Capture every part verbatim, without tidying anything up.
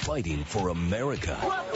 fighting for America.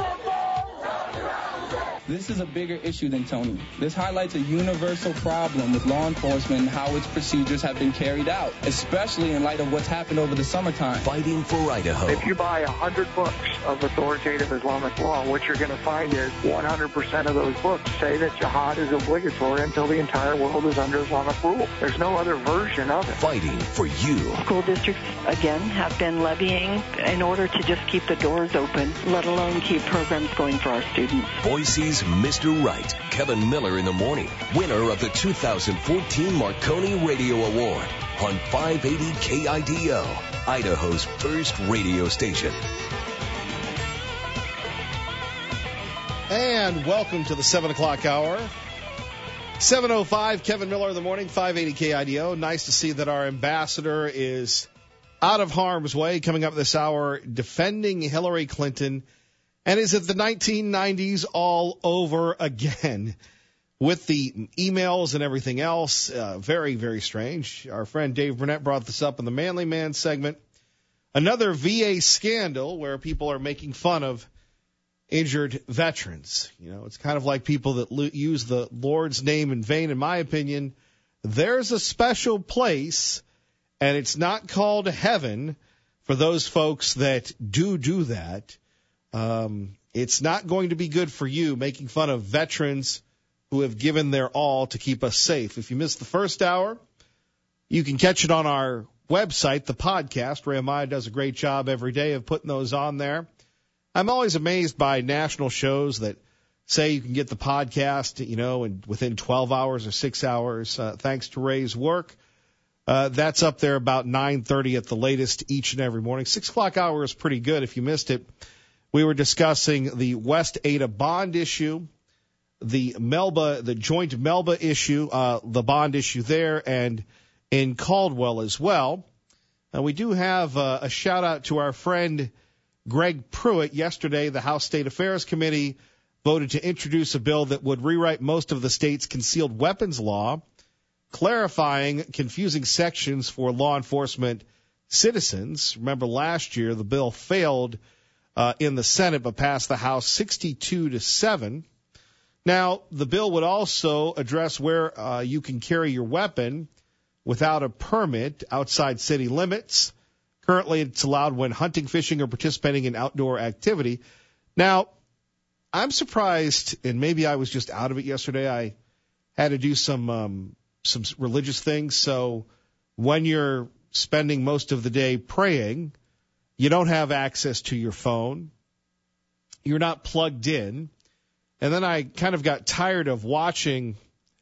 This is a bigger issue than Tony. This highlights a universal problem with law enforcement and how its procedures have been carried out, especially in light of what's happened over the summertime. Fighting for Idaho. If you buy one hundred books of authoritative Islamic law, what you're going to find is one hundred percent of those books say that jihad is obligatory until the entire world is under Islamic rule. There's no other version of it. Fighting for you. School districts, again, have been levying in order to just keep the doors open, let alone keep programs going for our students. Boise's Mister Right, Kevin Miller in the morning, winner of the two thousand fourteen Marconi Radio Award on five eighty K I D O, Idaho's first radio station. And welcome to the seven o'clock hour. seven oh five, Kevin Miller in the morning, five eighty K I D O. Nice to see that our ambassador is out of harm's way, coming up this hour, defending Hillary Clinton. And is it the nineteen nineties all over again with the emails and everything else? Uh, very, very strange. Our friend Dave Burnett brought this up in the Manly Man segment. Another V A scandal where people are making fun of injured veterans. You know, it's kind of like people that lo- use the Lord's name in vain, in my opinion. There's a special place, and it's not called heaven for those folks that do do that. Um, it's not going to be good for you making fun of veterans who have given their all to keep us safe. If you missed the first hour, you can catch it on our website, the podcast. Ray Amaya does a great job every day of putting those on there. I'm always amazed by national shows that say you can get the podcast, you know, in within twelve hours or six hours, uh, thanks to Ray's work. Uh, that's up there about nine thirty at the latest each and every morning. Six o'clock hour is pretty good if you missed it. We were discussing the West Ada bond issue, the Melba, the joint Melba issue, uh, the bond issue there, and in Caldwell as well. And we do have uh, a shout out to our friend Greg Pruitt. Yesterday, the House State Affairs Committee voted to introduce a bill that would rewrite most of the state's concealed weapons law, clarifying confusing sections for law enforcement citizens. Remember last year, the bill failed Uh, in the Senate, but passed the House sixty-two to seven. Now, the bill would also address where uh, you can carry your weapon without a permit outside city limits. Currently, it's allowed when hunting, fishing, or participating in outdoor activity. Now, I'm surprised, and maybe I was just out of it yesterday. I had to do some um, some religious things. So when you're spending most of the day praying, you don't have access to your phone. You're not plugged in. And then I kind of got tired of watching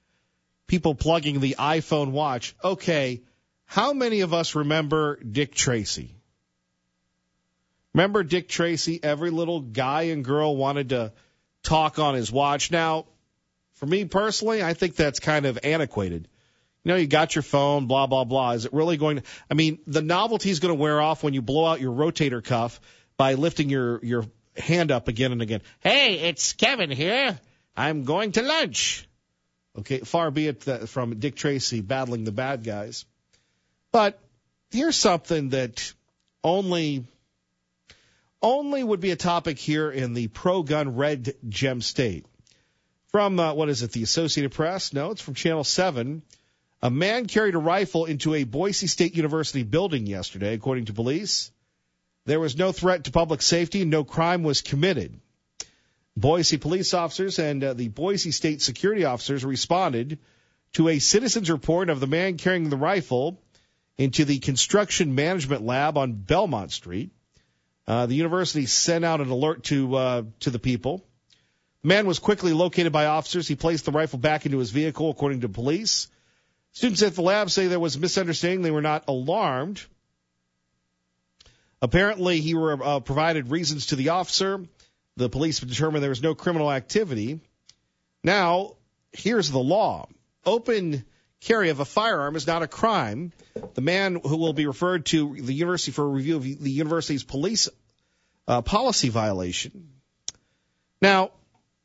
people plugging the iPhone watch. Okay, how many of us remember Dick Tracy? Remember Dick Tracy? Every little guy and girl wanted to talk on his watch. Now, for me personally, I think that's kind of antiquated. You know, you got your phone, blah, blah, blah. Is it really going to – I mean, the novelty is going to wear off when you blow out your rotator cuff by lifting your, your hand up again and again. Hey, it's Kevin here. I'm going to lunch. Okay, far be it that from Dick Tracy battling the bad guys. But here's something that only only would be a topic here in the pro-gun red gem state. From, uh, what is it, the Associated Press? No, it's from Channel seven. A man carried a rifle into a Boise State University building yesterday, according to police. There was no threat to public safety and no crime was committed. Boise police officers and uh, the Boise State security officers responded to a citizen's report of the man carrying the rifle into the construction management lab on Belmont Street. Uh, the university sent out an alert to uh, to the people. The man was quickly located by officers. He placed the rifle back into his vehicle, according to police. Students at the lab say there was a misunderstanding. They were not alarmed. Apparently, he were, uh, provided reasons to the officer. The police determined there was no criminal activity. Now, here's the law. Open carry of a firearm is not a crime. The man who will be referred to the university for a review of the university's police uh, policy violation. Now,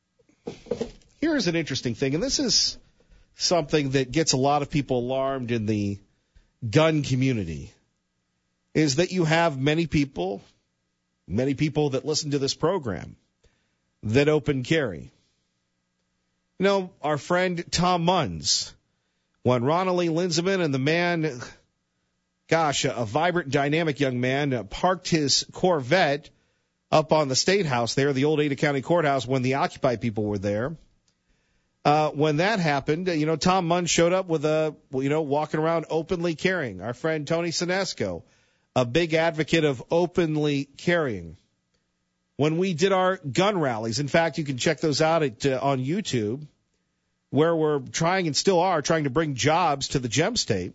here's an interesting thing, and this is something that gets a lot of people alarmed in the gun community, is that you have many people many people that listen to this program that open carry. You know, our friend Tom Munns, when Ronald Linzeman and the man, gosh, a, a vibrant, dynamic young man, uh, parked his Corvette up on the State House there, the old Ada County Courthouse, when the Occupy people were there. Uh, when that happened, you know, Tom Munn showed up with a, you know, walking around openly carrying. Our friend Tony Sinesco, a big advocate of openly carrying. When we did our gun rallies, in fact, you can check those out at, uh, on YouTube, where we're trying and still are trying to bring jobs to the Gem State.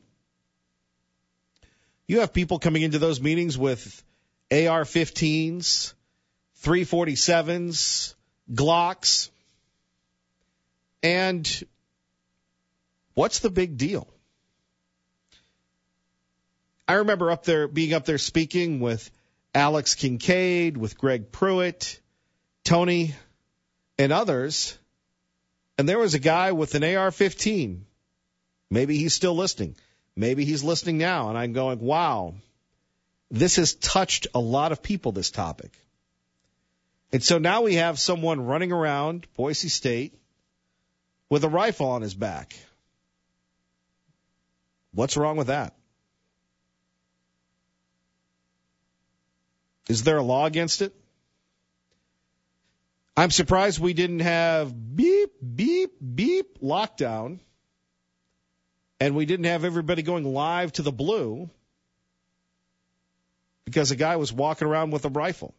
You have people coming into those meetings with A R fifteens, three forty-sevens, Glocks. And what's the big deal? I remember up there being up there speaking with Alex Kincaid, with Greg Pruitt, Tony, and others, and there was a guy with an A R fifteen. Maybe he's still listening. Maybe he's listening now, and I'm going, wow, this has touched a lot of people, this topic. And so now we have someone running around Boise State with a rifle on his back. What's wrong with that? Is there a law against it? I'm surprised we didn't have beep, beep, beep lockdown, and we didn't have everybody going live to the blue because a guy was walking around with a rifle.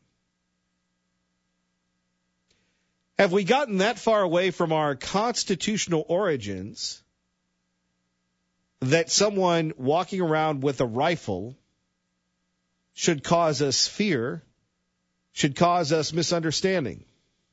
Have we gotten that far away from our constitutional origins that someone walking around with a rifle should cause us fear, should cause us misunderstanding?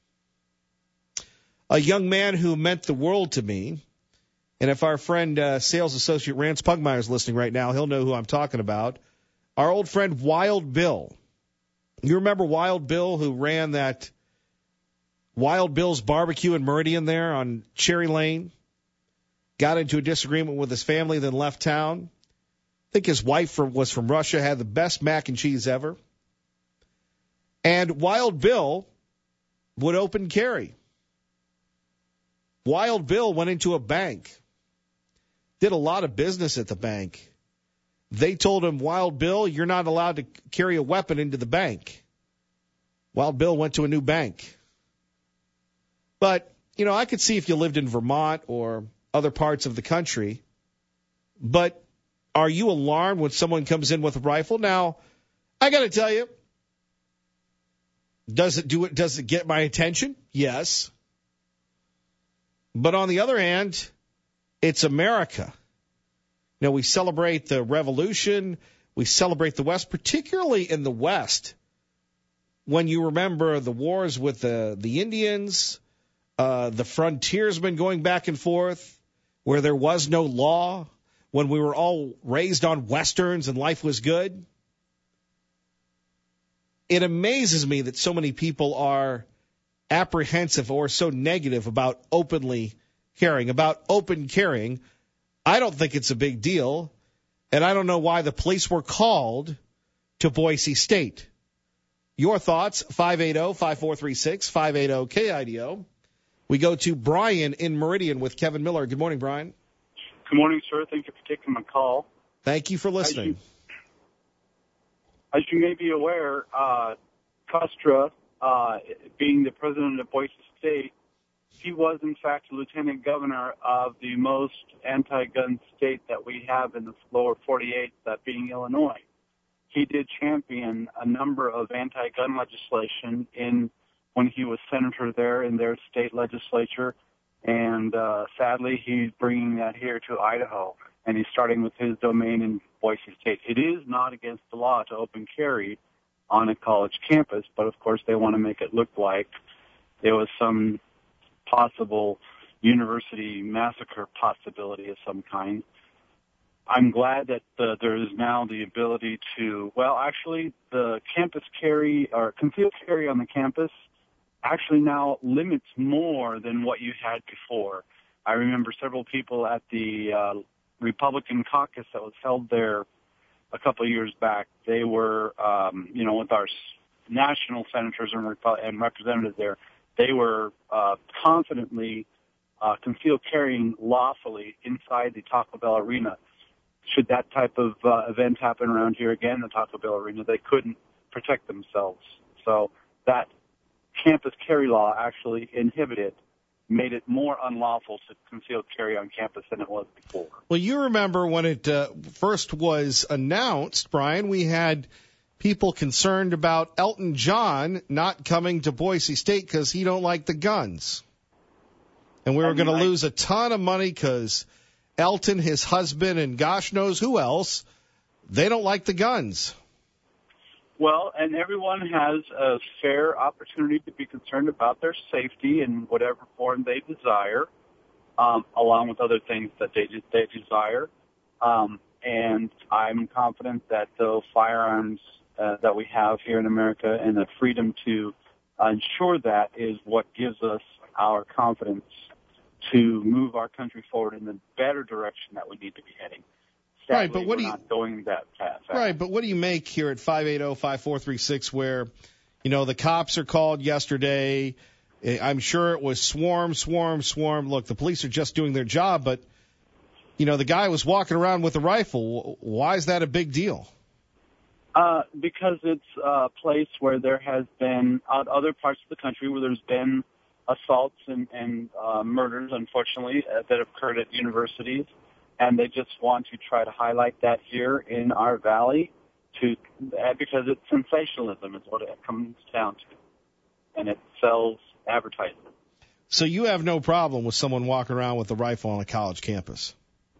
A young man who meant the world to me, and if our friend uh, sales associate Rance Pugmire is listening right now, he'll know who I'm talking about, our old friend Wild Bill. You remember Wild Bill, who ran that Wild Bill's Barbecue in Meridian there on Cherry Lane? Got into a disagreement with his family, then left town. I think his wife was from Russia, had the best mac and cheese ever. And Wild Bill would open carry. Wild Bill went into a bank, did a lot of business at the bank. They told him, Wild Bill, you're not allowed to carry a weapon into the bank. Wild Bill went to a new bank. But, you know, I could see if you lived in Vermont or other parts of the country. But are you alarmed when someone comes in with a rifle? Now, I got to tell you, does it do it? Does it get my attention? Yes. But on the other hand, it's America. You know, we celebrate the Revolution. We celebrate the West, particularly in the West. When you remember the wars with the, the Indians, uh, the frontiersmen going back and forth, where there was no law, when we were all raised on Westerns and life was good. It amazes me that so many people are apprehensive or so negative about openly carrying, about open carrying. I don't think it's a big deal, and I don't know why the police were called to Boise State. Your thoughts, five eight zero, five four three six, five eight zero K I D O. We go to Brian in Meridian with Kevin Miller. Good morning, Brian. Good morning, sir. Thank you for taking my call. Thank you for listening. As you, as you may be aware, uh, Costra, uh, being the president of Boise State, he was, in fact, lieutenant governor of the most anti-gun state that we have in the lower forty-eight, that being Illinois. He did champion a number of anti-gun legislation in when he was senator there in their state legislature, and uh, sadly, he's bringing that here to Idaho, and he's starting with his domain in Boise State. It is not against the law to open carry on a college campus, but of course they want to make it look like there was some possible university massacre possibility of some kind. I'm glad that uh, there is now the ability to, well, actually, the campus carry or concealed carry on the campus actually now limits more than what you had before. I remember several people at the uh, Republican caucus that was held there a couple of years back. They were, um, you know, with our national senators and, rep- and representatives there, they were uh, confidently uh, concealed carrying lawfully inside the Taco Bell arena. Should that type of uh, event happen around here again, the Taco Bell arena, they couldn't protect themselves. So that campus carry law actually inhibited, made it more unlawful to conceal carry on campus than it was before. Well, you remember when it uh, first was announced, Brian, we had people concerned about Elton John not coming to Boise State because he don't like the guns. And we were going to lose a ton of money because Elton, his husband, and gosh knows who else, they don't like the guns. Well, and everyone has a fair opportunity to be concerned about their safety in whatever form they desire, um, along with other things that they they desire. Um, and I'm confident that the firearms uh, that we have here in America and the freedom to uh, ensure that is what gives us our confidence to move our country forward in the better direction that we need to be heading. Sadly, right, but what we're do you, not going that path. Right, but what do you make here at five eight zero, five four three six where, you know, the cops are called yesterday? I'm sure it was swarm, swarm, swarm. Look, the police are just doing their job, but, you know, the guy was walking around with a rifle. Why is that a big deal? Uh, because it's a place where there has been uh, other parts of the country where there's been assaults and, and uh, murders, unfortunately, uh, that have occurred at universities, and they just want to try to highlight that here in our valley to uh, because it's sensationalism is what it comes down to, and it sells advertising. So you have no problem with someone walking around with a rifle on a college campus?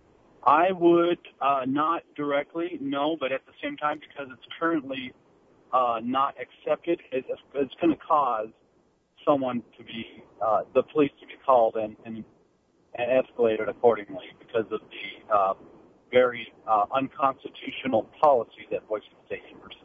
I would uh, not directly, no, but at the same time, because it's currently uh, not accepted, it's, it's going to cause someone to be, uh, the police to be called and, and, and escalated accordingly because of the uh, very uh, unconstitutional policies at Boise State University.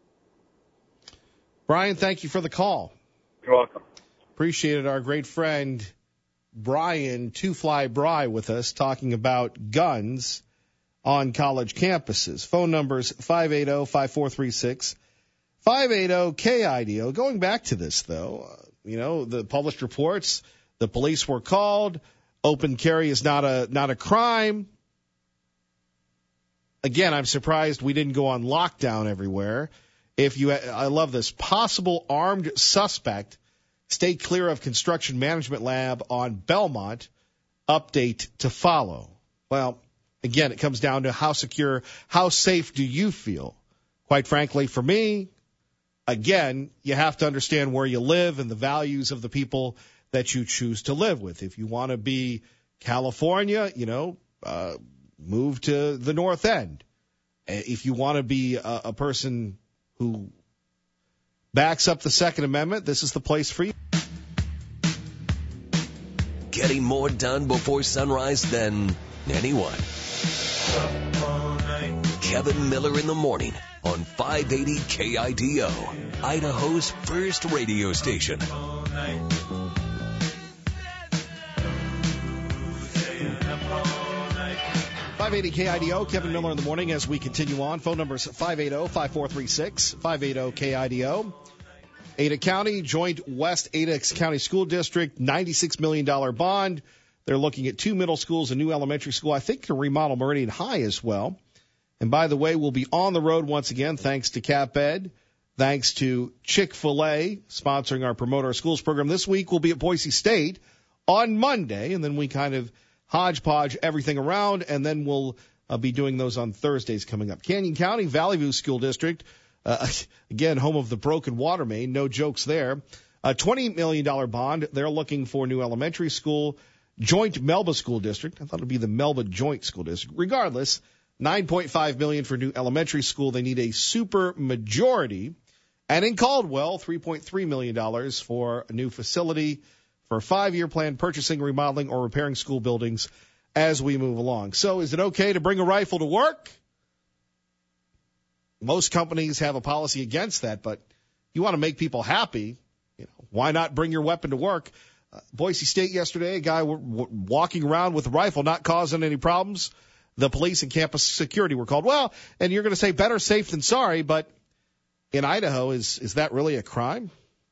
Brian, thank you for the call. You're welcome. Appreciate it. Our great friend Brian Two Fly Bry with us talking about guns on college campuses. Phone numbers five eight zero, five four three six, five eight zero K I D O. Going back to this, though, uh, you know, the published reports, the police were called. Open carry is not a not a crime. Again, I'm surprised we didn't go on lockdown everywhere. If you, I love this, possible armed suspect, stay clear of construction management lab on Belmont, update to follow. Well, again, it comes down to how secure, how safe do you feel? Quite frankly, for me, again, you have to understand where you live and the values of the people that you choose to live with. If you want to be California, you know, uh, move to the North End. If you want to be a, a person who backs up the Second Amendment, this is the place for you. Getting more done before sunrise than anyone. Kevin Miller in the morning on five eighty K I D O, Idaho's first radio station. five eighty K I D O, Kevin Miller in the morning as we continue on. Phone numbers five eight zero, five four three six, five eight zero K I D O. Ada County, joint West Ada County School District, ninety-six million dollars bond. They're looking at two middle schools, a new elementary school. I think to remodel Meridian High as well. And by the way, we'll be on the road once again thanks to CapEd, thanks to Chick-fil-A sponsoring our Promote Our Schools program. This week we'll be at Boise State on Monday, and then we kind of hodgepodge everything around, and then we'll uh, be doing those on Thursdays coming up. Canyon County, Valley View School District, uh, again, home of the broken water main, no jokes there. A twenty million dollars bond, they're looking for new elementary school. Joint Melba School District, I thought it would be the Melba Joint School District. Regardless, nine point five million dollars for new elementary school. They need a super majority. And in Caldwell, three point three million dollars for a new facility for a five-year plan, purchasing, remodeling, or repairing school buildings as we move along. So is it okay to bring a rifle to work? Most companies have a policy against that, but you want to make people happy, you know, why not bring your weapon to work? Uh, Boise State yesterday, a guy w- w- walking around with a rifle, not causing any problems. The police and campus security were called. Well, and you're going to say better safe than sorry, but in Idaho, is is that really a crime?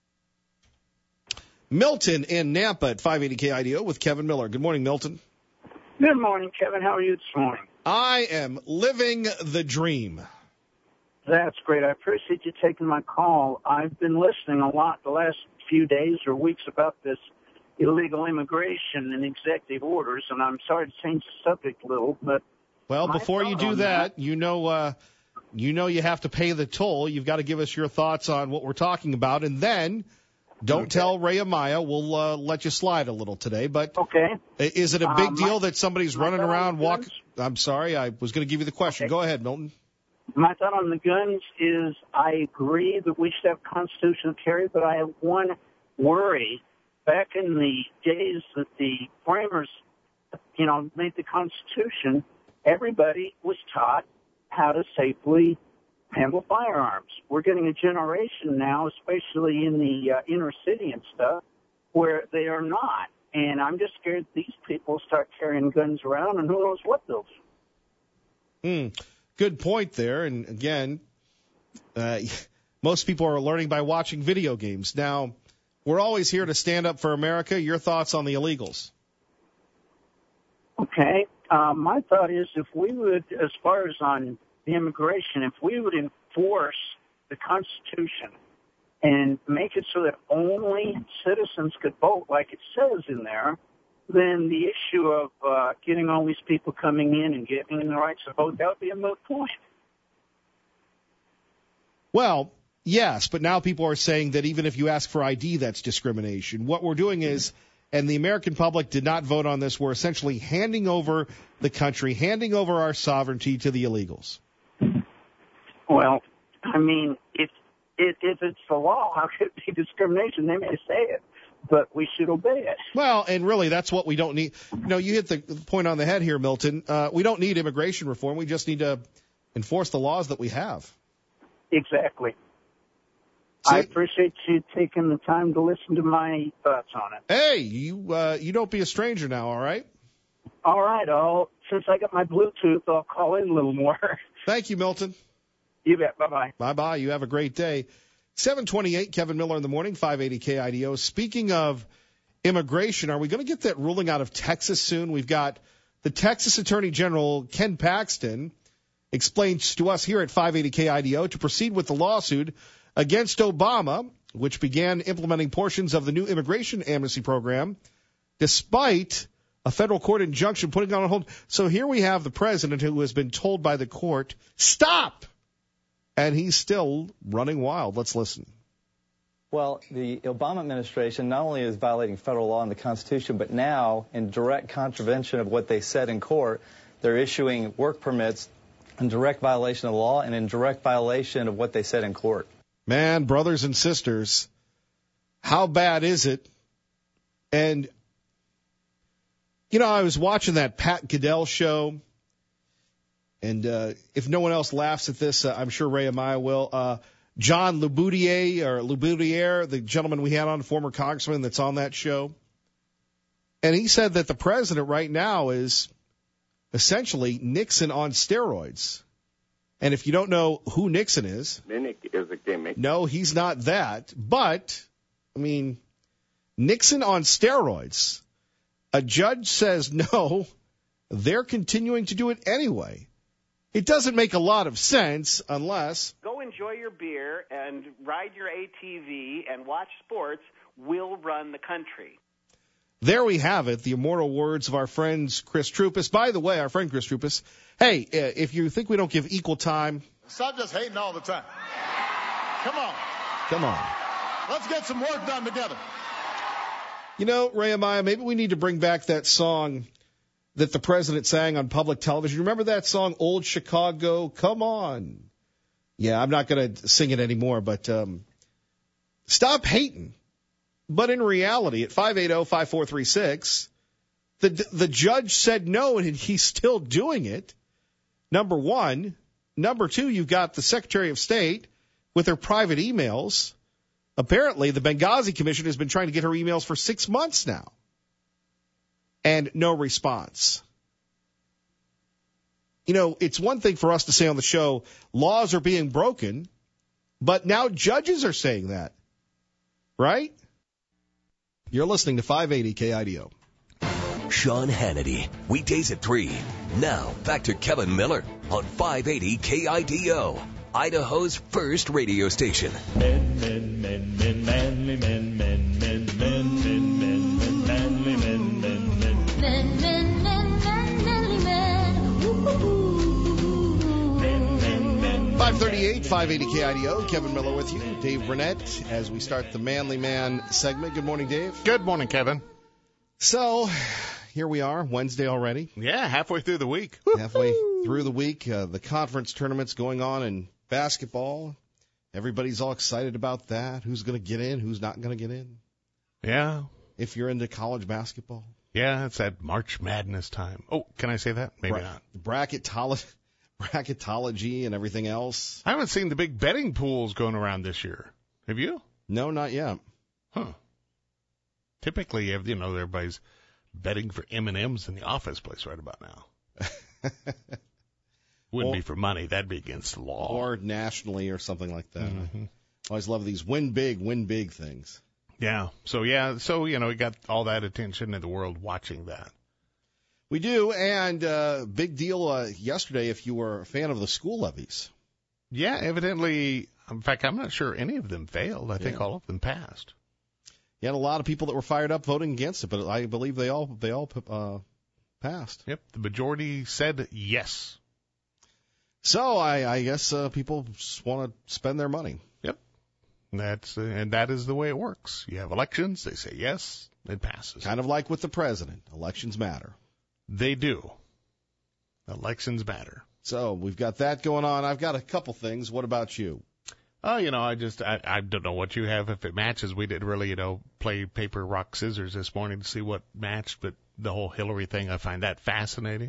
Milton in Nampa at five eighty K I D O with Kevin Miller. Good morning, Milton. Good morning, Kevin. How are you this morning? I am living the dream. That's great. I appreciate you taking my call. I've been listening a lot the last few days or weeks about this illegal immigration and executive orders, and I'm sorry to change the subject a little, but well, before you do that, that, you know, uh, you know, you have to pay the toll. You've got to give us your thoughts on what we're talking about, and then don't okay. tell Ray Amaya. We'll uh, let you slide a little today. But okay, is it a big um, deal my, that somebody's running around walking? I'm sorry, I was going to give you the question. Okay. Go ahead, Milton. My thought on the guns is I agree that we should have constitutional carry, but I have one worry. Back in the days that the framers, you know, made the Constitution, everybody was taught how to safely handle firearms. We're getting a generation now, especially in the uh, inner city and stuff, where they are not. And I'm just scared these people start carrying guns around, and who knows what they'll Hmm. do. Good point there. And again, uh, most people are learning by watching video games. Now, we're always here to stand up for America. Your thoughts on the illegals? Okay. Uh, my thought is if we would, as far as on the immigration, if we would enforce the Constitution and make it so that only citizens could vote like it says in there, then the issue of uh, getting all these people coming in and getting the rights to vote, that would be a moot point. Well, yes, but now people are saying that even if you ask for I D, that's discrimination. What we're doing is, and the American public did not vote on this, we're essentially handing over the country, handing over our sovereignty to the illegals. Well, I mean, if, if, if it's the law, how could it be discrimination? They may say it, but we should obey it. Well, and really, that's what we don't need. You know, you hit the point on the head here, Milton. Uh, we don't need immigration reform. We just need to enforce the laws that we have. Exactly. See? I appreciate you taking the time to listen to my thoughts on it. Hey, you uh, you don't be a stranger now, all right? All right. I'll, since I got my Bluetooth, I'll call in a little more. Thank you, Milton. You bet. Bye-bye. Bye-bye. You have a great day. seven twenty-eight, Kevin Miller in the morning, five eighty K I D O. Speaking of immigration, are we going to get that ruling out of Texas soon? We've got the Texas Attorney General, Ken Paxton, explains to us here at five eighty K I D O to proceed with the lawsuit against Obama, which began implementing portions of the new immigration amnesty program, despite a federal court injunction putting it on hold. So here we have the president who has been told by the court, stop! And he's still running wild. Let's listen. Well, the Obama administration not only is violating federal law and the Constitution, but now, in direct contravention of what they said in court, they're issuing work permits in direct violation of the law and in direct violation of what they said in court. Man, brothers and sisters, how bad is it? And, you know, I was watching that Pat Goodell show, and uh, if no one else laughs at this, uh, I'm sure Ray Amaya will. Uh, John Laboutier, or Laboutier, the gentleman we had on, former congressman that's on that show, and he said that the president right now is essentially Nixon on steroids. And if you don't know who Nixon is, Mimic is a gimmick. No, he's not that. But, I mean, Nixon on steroids. A judge says no, they're continuing to do it anyway. It doesn't make a lot of sense unless... Go enjoy your beer and ride your A T V and watch sports. We'll run the country. There we have it, the immortal words of our friend Chris Troupis. By the way, our friend Chris Troupis, hey, if you think we don't give equal time... Stop just hating all the time. Come on. Come on. Let's get some work done together. You know, Ray Amaya, maybe we need to bring back that song that the president sang on public television. Remember that song, Old Chicago? Come on. Yeah, I'm not going to sing it anymore, but um, stop hating. But in reality, at five eight zero, five four three six, the the judge said no, and he's still doing it. Number one. Number two, you've got the Secretary of State with her private emails. Apparently, the Benghazi Commission has been trying to get her emails for six months now. And no response. You know, it's one thing for us to say on the show, laws are being broken, But now judges are saying that, right? You're listening to five eighty K I D O. Sean Hannity, weekdays at three. Now, back to Kevin Miller on five eighty K I D O, Idaho's first radio station. Men, men, men, men, manly men, men, men, men, men, men, men, manly men, men, men. Men, men, men, men, manly men. Men, men, men. five thirty-eight, five eighty K I D O. Kevin Miller with you. Dave Burnett as we start the Manly Man segment. Good morning, Dave. Good morning, Kevin. So, here we are, Wednesday already. Yeah, halfway through the week. Halfway through the week. Uh, the conference tournament's going on in basketball. Everybody's all excited about that. Who's going to get in? Who's not going to get in? Yeah. If you're into college basketball. Yeah, it's that March Madness time. Oh, can I say that? Maybe Bra- not. Bracketolo- bracketology and everything else. I haven't seen the big betting pools going around this year. Have you? No, not yet. Huh. Typically, you know, everybody's betting for M and M's in the office place right about now. Wouldn't or, be for money. That'd be against the law. Or nationally or something like that. Mm-hmm. I always love these win big, win big things. Yeah. So, yeah. So, you know, we got all that attention in the world watching that. We do. And uh, big deal uh, yesterday if you were a fan of the school levies. Yeah, evidently. In fact, I'm not sure any of them failed. I think yeah. all of them passed. You had a lot of people that were fired up voting against it, but I believe they all they all uh, passed. Yep, the majority said yes. So I, I guess uh, people just want to spend their money. Yep, and that's uh, and that is the way it works. You have elections; they say yes, it passes. Kind of like with the president, elections matter. They do. Elections matter. So we've got that going on. I've got a couple things. What about you? Oh, you know, I just, I, I don't know what you have. If it matches, we did really, you know, play paper, rock, scissors this morning to see what matched. But the whole Hillary thing, I find that fascinating.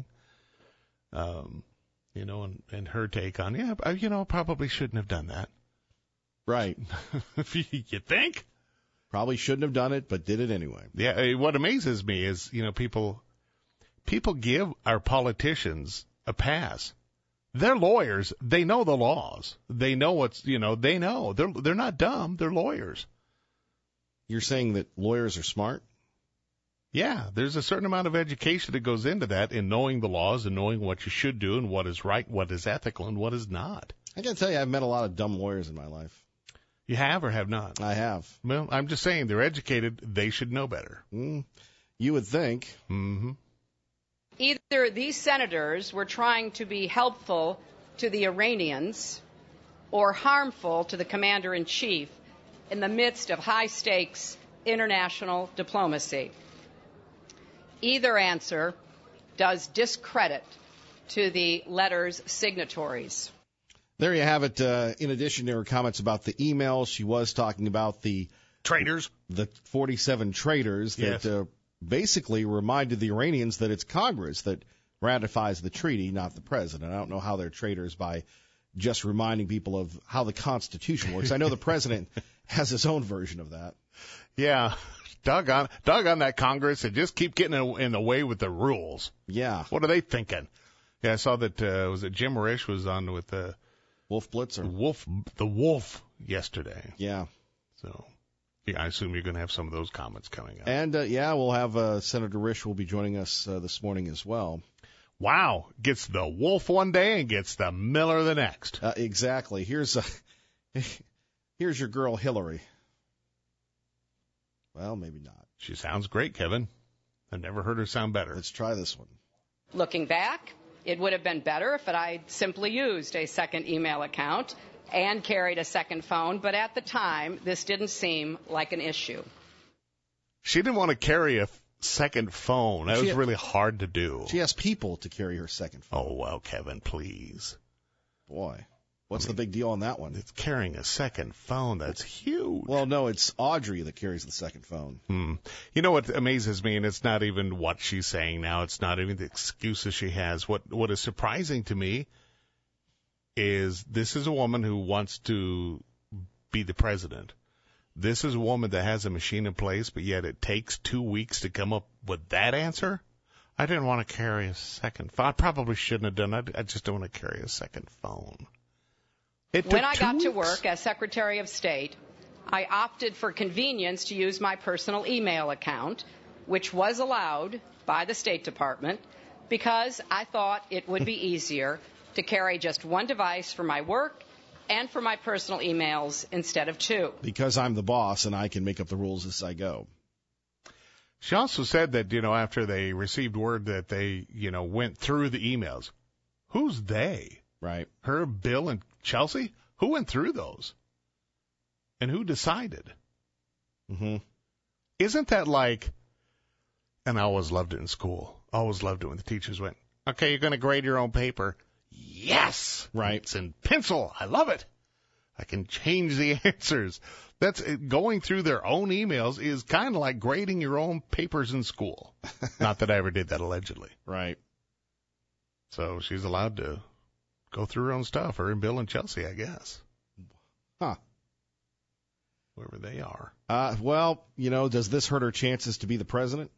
Um, you know, and, and her take on, yeah, you know, probably shouldn't have done that. Right. You think? Probably shouldn't have done it, but did it anyway. Yeah. What amazes me is, you know, people, people give our politicians a pass. They're lawyers. They know the laws. They know what's, you know, they know. They're they're not dumb. They're lawyers. You're saying that lawyers are smart? Yeah, there's a certain amount of education that goes into that in knowing the laws and knowing what you should do and what is right, what is ethical, and what is not. I got to tell you, I've met a lot of dumb lawyers in my life. You have or have not? I have. Well, I'm just saying they're educated. They should know better. Mm, you would think. Mm-hmm. Either these senators were trying to be helpful to the Iranians or harmful to the commander-in-chief in the midst of high-stakes international diplomacy. Either answer does discredit to the letter's signatories. There you have it. Uh, in addition to her comments about the emails, she was talking about the traitors, the forty-seven traitors that yes. uh, basically reminded the Iranians that it's Congress that ratifies the treaty, not the president. I don't know how they're traitors by just reminding people of how the Constitution works. I know the president has his own version of that. Yeah, doggone, doggone that Congress and just keep getting in the way with the rules. Yeah. What are they thinking? Yeah, I saw that, uh, was it Jim Risch was on with the Wolf Blitzer? Wolf, the Wolf yesterday. Yeah. So. Yeah, I assume you're going to have some of those comments coming up. And, uh, yeah, we'll have uh, Senator Risch will be joining us uh, this morning as well. Wow. Gets the Wolf one day and gets the Miller the next. Uh, exactly. Here's a, here's your girl, Hillary. Well, maybe not. She sounds great, Kevin. I've never heard her sound better. Let's try this one. Looking back, it would have been better if I'd simply used a second email account and carried a second phone, but at the time, this didn't seem like an issue. She didn't want to carry a f- second phone. That she was had, really hard to do. She has people to carry her second phone. Oh, well, Kevin, please. Boy, what's I mean, the big deal on that one? It's carrying a second phone. That's huge. Well, no, it's Audrey that carries the second phone. Hmm. You know what amazes me, and it's not even what she's saying now. It's not even the excuses she has. What What is surprising to me is this is a woman who wants to be the president. This is a woman that has a machine in place, but yet it takes two weeks to come up with that answer. I didn't want to carry a second phone. I probably shouldn't have done it. I just don't want to carry a second phone. It took When I two got to weeks? work as Secretary of State, I opted for convenience to use my personal email account, which was allowed by the State Department, because I thought it would be easier to carry just one device for my work and for my personal emails instead of two. Because I'm the boss and I can make up the rules as I go. She also said that, you know, after they received word that they, you know, went through the emails. Who's they? Right. Her, Bill, and Chelsea? Who went through those? And who decided? Mm-hmm. Isn't that like, and I always loved it in school. Always loved it when the teachers went, okay, you're going to grade your own paper. Yes. Right. It's in pencil. I love it. I can change the answers. That's going through their own emails is kind of like grading your own papers in school. Not that I ever did that, allegedly. Right. So she's allowed to go through her own stuff, her and Bill and Chelsea, I guess. Huh. Whoever they are. Uh, well, you know, does this hurt her chances to be the president?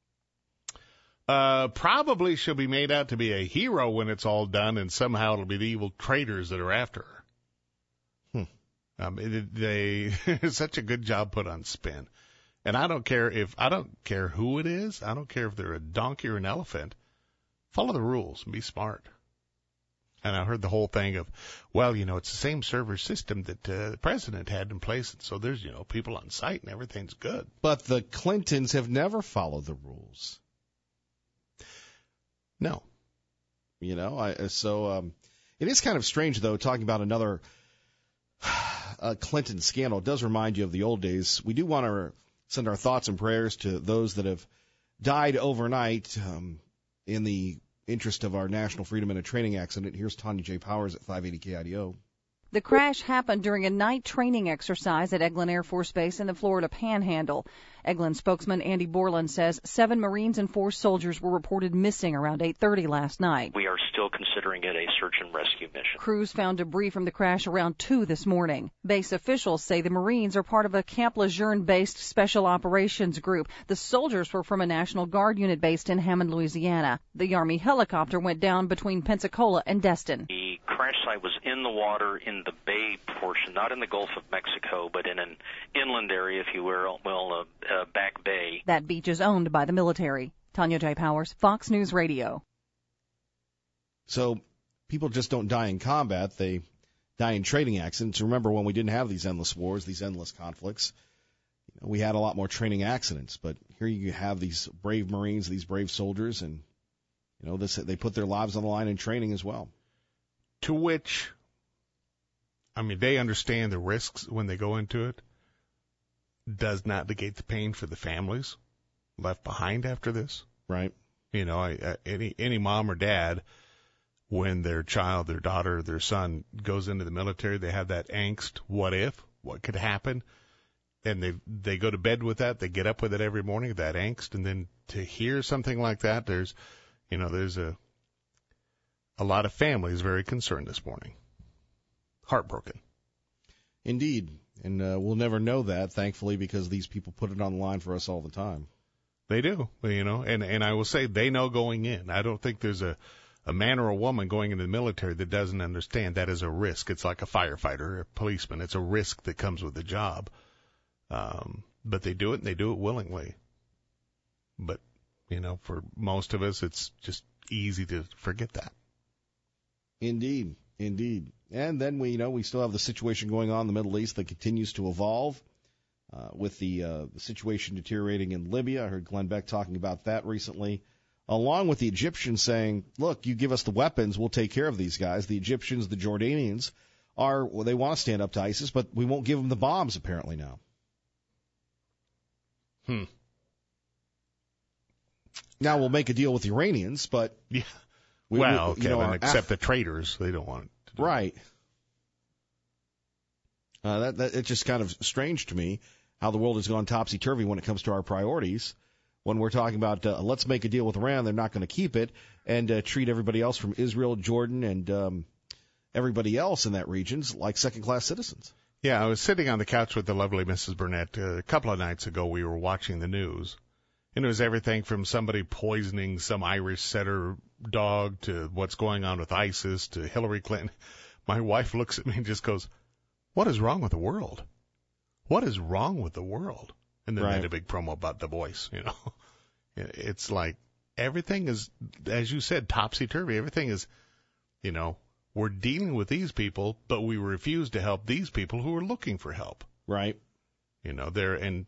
Uh, probably she'll be made out to be a hero when it's all done, and somehow it'll be the evil traitors that are after her. Hmm. Um, it, they it's such a good job put on spin, and I don't care if I don't care who it is. I don't care if they're a donkey or an elephant. Follow the rules and be smart. And I heard the whole thing of, well, you know, it's the same server system that uh, the president had in place, and so there's, you know, people on site and everything's good. But the Clintons have never followed the rules. No. You know, I, so um, it is kind of strange, though, talking about another uh, Clinton scandal. It does remind you of the old days. We do want to send our thoughts and prayers to those that have died overnight um, in the interest of our national freedom in a training accident. Here's Tanya J. Powers at five eighty K I D O. The crash happened during a night training exercise at Eglin Air Force Base in the Florida Panhandle. Eglin spokesman Andy Borland says seven Marines and four soldiers were reported missing around eight thirty last night. We are still considering it a search and rescue mission. Crews found debris from the crash around two this morning. Base officials say the Marines are part of a Camp Lejeune-based special operations group. The soldiers were from a National Guard unit based in Hammond, Louisiana. The Army helicopter went down between Pensacola and Destin. The crash site was in the water in the bay portion, not in the Gulf of Mexico, but in an inland area, if you will, well, uh, uh, back bay. That beach is owned by the military. Tanya J. Powers, Fox News Radio. So people just don't die in combat. They die in training accidents. Remember when we didn't have these endless wars, these endless conflicts, you know, we had a lot more training accidents. But here you have these brave Marines, these brave soldiers, and you know this, they put their lives on the line in training as well. To which, I mean, they understand the risks when they go into it. Does not negate the pain for the families left behind after this. Right. You know, I, I, any any mom or dad, when their child, their daughter, their son goes into the military, they have that angst. What if? What could happen? And they they go to bed with that. They get up with it every morning, that angst. And then to hear something like that, there's, you know, there's a a lot of families very concerned this morning. Heartbroken. Indeed. And uh, we'll never know that, thankfully, because these people put it on the line for us all the time. They do, you know, and, and I will say they know going in. I don't think there's a, a man or a woman going into the military that doesn't understand that is a risk. It's like a firefighter or a policeman. It's a risk that comes with the job. Um, but they do it, and they do it willingly. But, you know, for most of us, it's just easy to forget that. Indeed, indeed. And then we, you know, we still have the situation going on in the Middle East that continues to evolve uh, with the, uh, the situation deteriorating in Libya. I heard Glenn Beck talking about that recently, along with the Egyptians saying, look, you give us the weapons, we'll take care of these guys. The Egyptians, the Jordanians, are, well, they want to stand up to ISIS, but we won't give them the bombs apparently now. Hmm. Now we'll make a deal with the Iranians, but... Yeah. We, well, we, you Kevin, know, except uh, the traitors, they don't want it. To do right. Uh, that, that it's just kind of strange to me how the world has gone topsy-turvy when it comes to our priorities. When we're talking about uh, let's make a deal with Iran, they're not going to keep it, and uh, treat everybody else from Israel, Jordan, and um, everybody else in that region like second-class citizens. Yeah, I was sitting on the couch with the lovely Missus Burnett uh, a couple of nights ago. We were watching the news. And it was everything from somebody poisoning some Irish setter dog to what's going on with ISIS to Hillary Clinton. my wife looks at me and just goes, "What is wrong with the world? What is wrong with the world?" And then Right. they had a big promo about The Voice, you know. It's like everything is, as you said, topsy-turvy. Everything is, you know, we're dealing with these people, but we refuse to help these people who are looking for help. Right. You know, they're, and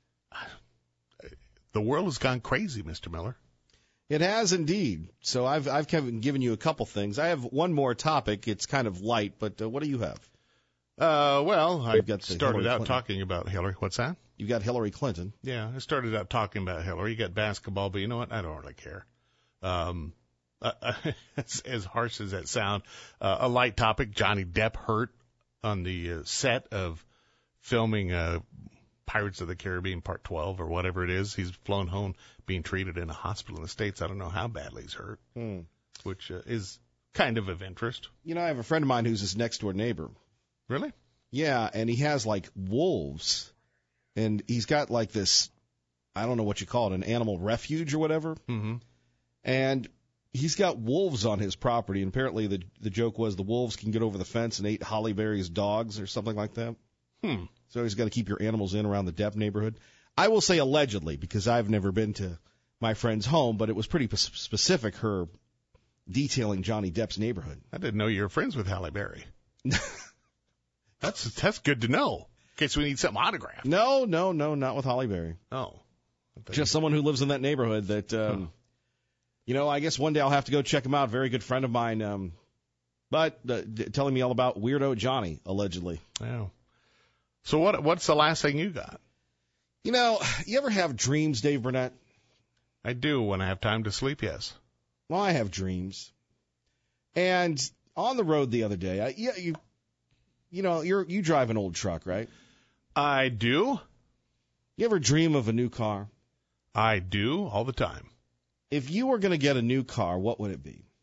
the world has gone crazy, Mister Miller. It has indeed. So I've I've given you a couple things. I have one more topic. It's kind of light, but uh, what do you have? Uh, well, I got the started Hillary out Clinton. talking about Hillary. What's that? You got Hillary Clinton. Yeah, I started out talking about Hillary. You got basketball, but you know what? I don't really care. Um, uh, as, as harsh as that sound, uh, a light topic. Johnny Depp hurt on the uh, set of filming uh, Pirates of the Caribbean Part twelve or whatever it is. He's flown home being treated in a hospital in the States. I don't know how badly he's hurt, Hmm. which uh, is kind of of interest. You know, I have a friend of mine who's his next door neighbor. Really? Yeah, and he has like wolves, and he's got like this, I don't know what you call it, an animal refuge or whatever. Mm-hmm. And he's got wolves on his property, and apparently the the joke was the wolves can get over the fence and ate Holly Berry's dogs or something like that. Hmm. So he's got to keep your animals in around the Depp neighborhood. I will say allegedly, because I've never been to my friend's home, but it was pretty p- specific, her detailing Johnny Depp's neighborhood. I didn't know you were friends with Halle Berry. That's that's good to know. In case we need something autographed. No, no, no, not with Holly Berry. Oh. Just someone who lives in that neighborhood that, um, Huh. you know, I guess one day I'll have to go check him out. Very good friend of mine. Um, but uh, d- telling me all about Weirdo Johnny, allegedly. Yeah. So what what's the last thing you got? You know, you ever have dreams, Dave Burnett? I do when I have time to sleep, yes. Well, I have dreams. And on the road the other day, I, yeah, you, you know, you're you drive an old truck, right? I do. You ever dream of a new car? I do all the time. If you were going to get a new car, what would it be?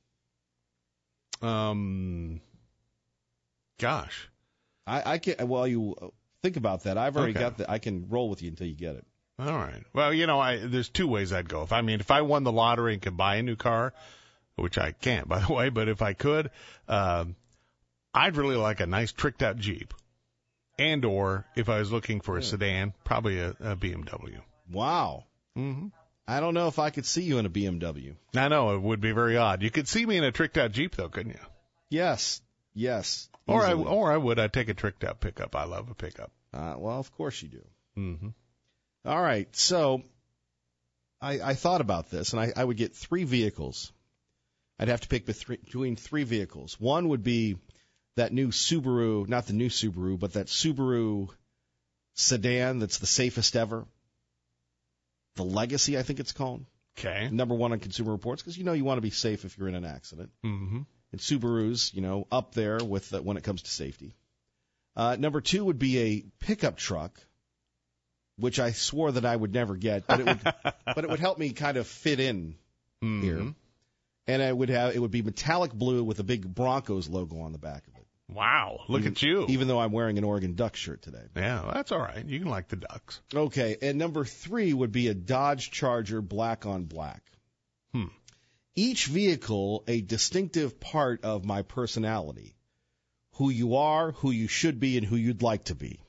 Um, gosh. I, I can. Well, you think about that. I've already Okay. got the. I can roll with you until you get it. All right. Well, you know, I there's two ways I'd go. If I mean, if I won the lottery and could buy a new car, which I can't, by the way, but if I could, um, I'd really like a nice tricked out Jeep. And or if I was looking for a Yeah. sedan, probably a, a B M W. Wow. Mm-hmm. I don't know if I could see you in a B M W. I know it would be very odd. You could see me in a tricked out Jeep, though, couldn't you? Yes. Yes. Or I easily. or I would. I'd take a tricked out pickup. I love a pickup. Uh, well, of course you do. Mm-hmm. All right. So I, I thought about this, and I, I would get three vehicles. I'd have to pick between between three vehicles. One would be that new Subaru, not the new Subaru, but that Subaru sedan that's the safest ever. The Legacy, I think it's called. Okay. Number one on Consumer Reports, because you know you want to be safe if you're in an accident. Mm-hmm. And Subaru's, you know, up there with uh, when it comes to safety. Uh, number two would be a pickup truck, which I swore that I would never get, but it would, but it would help me kind of fit in Mm-hmm. here. And I would have it would be metallic blue with a big Broncos logo on the back of it. Wow, look even, at you. Even though I'm wearing an Oregon Ducks shirt today. Yeah, well, that's all right. You can like the Ducks. Okay, and number three would be a Dodge Charger black on black. Hmm. Each vehicle a distinctive part of my personality. Who you are, who you should be, and who you'd like to be.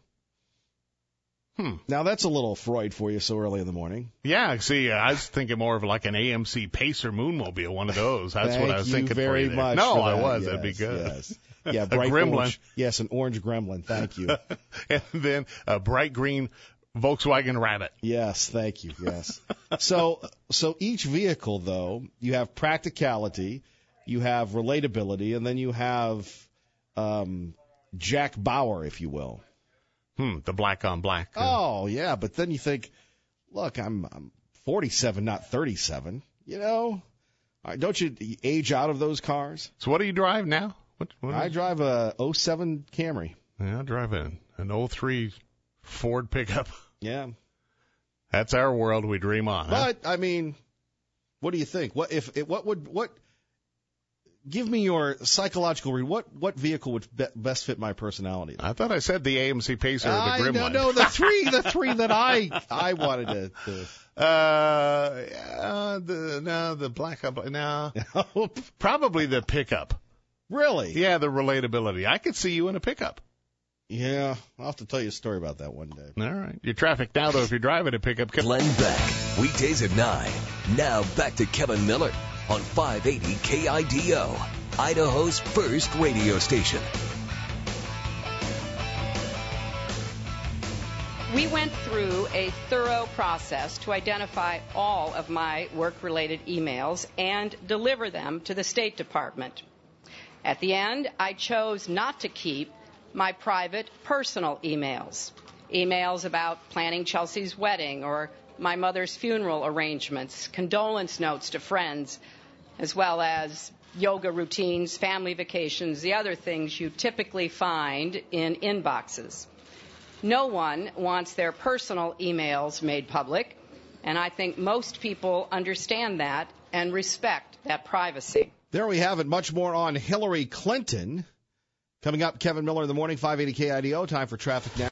Hmm. Now, that's a little Freud for you so early in the morning. Yeah, see, I was thinking more of like an A M C Pacer Moonmobile, one of those. That's Thank what I was you thinking very for you there. much No, for I that. was. Yes, That'd be good. Yes. Yeah, A bright gremlin. orange. Yes, an orange gremlin. Thank you. And then a bright green Volkswagen Rabbit. Yes, thank you. Yes. so, so each vehicle, though, you have practicality, you have relatability, and then you have um, Jack Bauer, if you will. Hmm, the black on black. uh, Oh, yeah, but then you think, look, I'm, I'm forty-seven, not thirty-seven. You know, All right, don't you age out of those cars? So what do you drive now? What, what I is- drive a oh seven Camry. Yeah, I drive an, an oh three Ford pickup. Yeah. That's our world we dream on. huh? But I mean, what do you think? What if? It, what would what? Give me your psychological read. What what vehicle would be, best fit my personality? I thought I said the A M C Pacer or the I, Gremlin. no, no, the three, the three that I I wanted to. to Uh, uh, the no, the black on black. No, probably the pickup. Really? Yeah, the relatability. I could see you in a pickup. Yeah, I'll have to tell you a story about that one day. All right. You're traffic now, though, if you're driving a pickup. Glenn Beck, weekdays at nine. Now back to Kevin Miller on five eighty K I D O, Idaho's first radio station. We went through a thorough process to identify all of my work-related emails and deliver them to the State Department. At the end, I chose not to keep my private, personal emails, emails about planning Chelsea's wedding or my mother's funeral arrangements, condolence notes to friends, as well as yoga routines, family vacations, the other things you typically find in inboxes. No one wants their personal emails made public, and I think most people understand that and respect that privacy. There we have it. Much more on Hillary Clinton. Coming up, Kevin Miller in the morning, five eighty K I D O. Time for traffic now.